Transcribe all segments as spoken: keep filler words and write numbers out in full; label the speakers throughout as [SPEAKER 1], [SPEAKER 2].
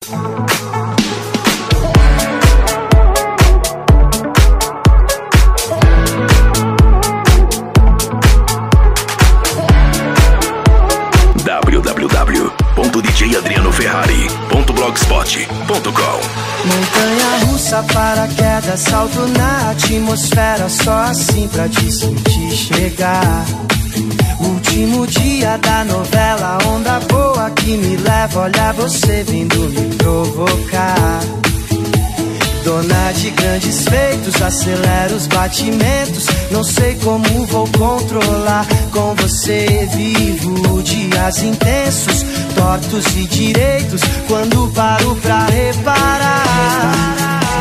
[SPEAKER 1] w w w ponto d j adriano ferrari ponto blogspot ponto com.
[SPEAKER 2] Montanha russa, paraquedas, salto na atmosfera, só assim pra te sentir chegar. Último dia da novela, onda boa que me leva, olha você vindo me provocar. Dona de grandes feitos, acelera os batimentos, não sei como vou controlar. Com você vivo dias intensos, tortos e direitos, quando paro pra reparar.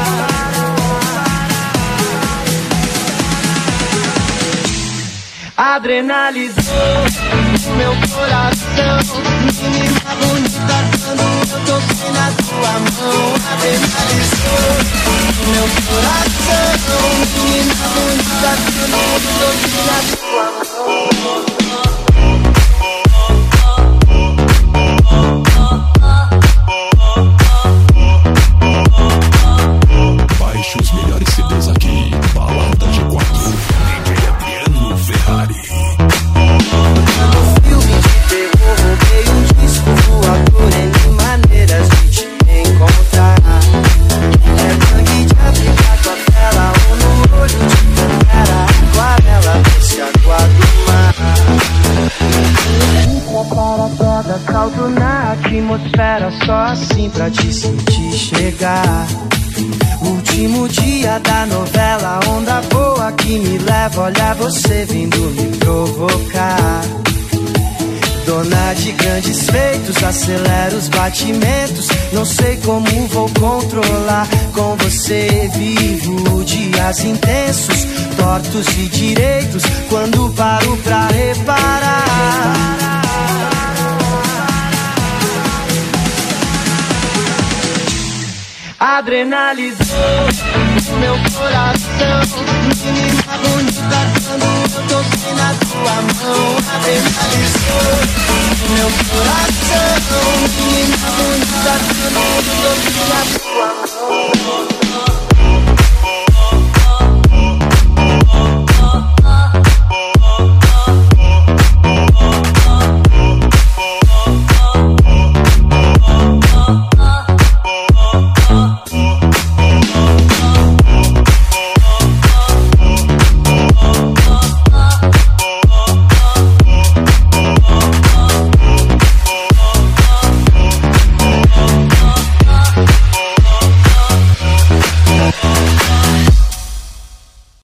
[SPEAKER 2] Adrenalizou o meu coração, menina bonita, quando eu toquei na tua mão. Adrenalizou o meu coração, menina bonita, quando eu toquei na tua mão.
[SPEAKER 1] Baixe os melhores C Ds aqui, Balada G quatro, D J Adriano Ferrari.
[SPEAKER 2] No filme de terror, roubei um disco voador, N maneiras de te encontrar. É mangue de África, tua tela, ou no olho de Pantera, aquarela desse água do mar. Paraquedas, salto na atmosfera, só assim pra te sentir chegar. Último dia da novela, onda boa que me leva, olha você vindo me provocar. Dona de grandes feitos, acelera os batimentos, não sei como vou controlar. Com você vivo dias intensos, tortos e direitos, quando paro pra reparar. Adrenalizou o meu coração, menina bonita, quando eu toquei na tua mão. Adrenalizou o meu coração, menina bonita, quando eu toquei na tua mão.